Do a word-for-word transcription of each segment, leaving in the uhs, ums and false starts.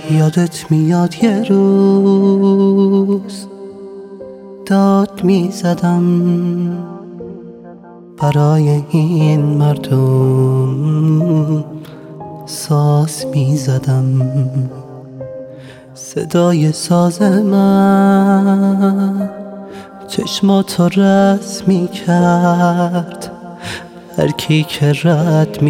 یادت میاد یه روز داد میزدم برای این مردم، ساز میزدم. صدای ساز من چشماتو رس میکرد، هر کی که رد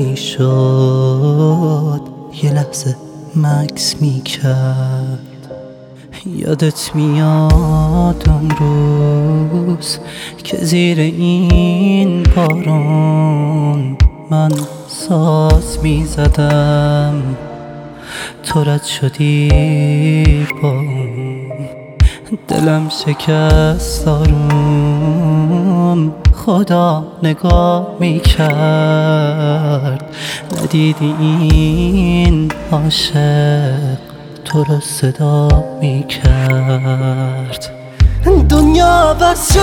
میشد یه لحظه مکس میکرد. یادت میاد اون روز که زیر این بارون من ساز میزدم، تو رد شدی با اون، دلم شکست آروم. خدا نگاه میکرد، ندیدی این عاشق تو رو صدا میکرد. دنیا بس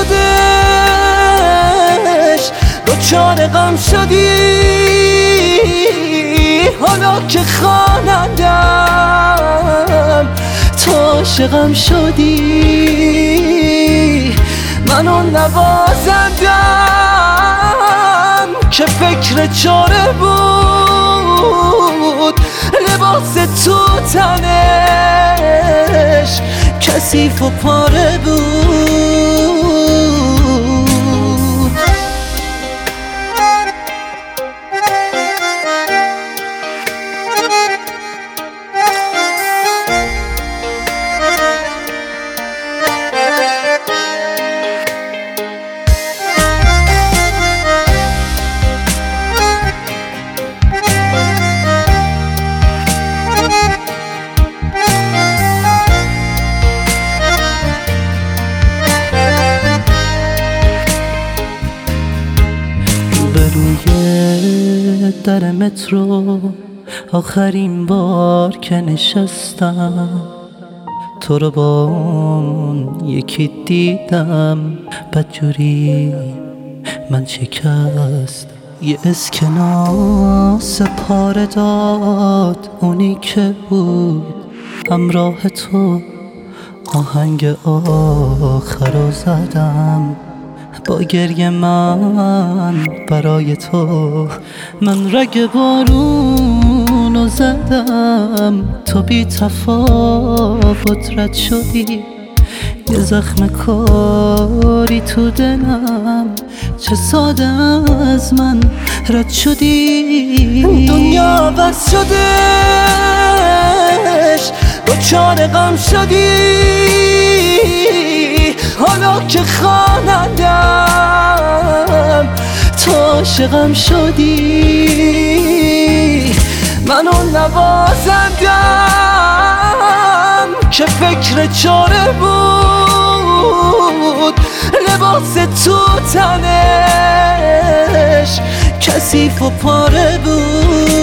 شدش، دوچار غم شدی، حالا که خوانندم تو عاشقم شدی. من اون نوازندم که فکر چاره بود، لباس تو تنش کثیف و پاره بود. روی در مترو آخرین بار که نشستم، تو رو با اون یکی دیدم، بدجوری من شکست. یه اسکناس پاره داد اونی که بود همراه تو، آهنگ آخر رو زدم با گریه من برای تو. من رگ بارونو زدم، تو بی تفاوت رد شدی، یه زخم کاری تو دلم، چه ساده از من رد شدی. دنیا بس شدش، دوچار غم شدی، حالا که خوانندم تو عاشقم شدی. من اون نوازندم که فکر چاره بود، لباس تو تنش کثیف و پاره بود.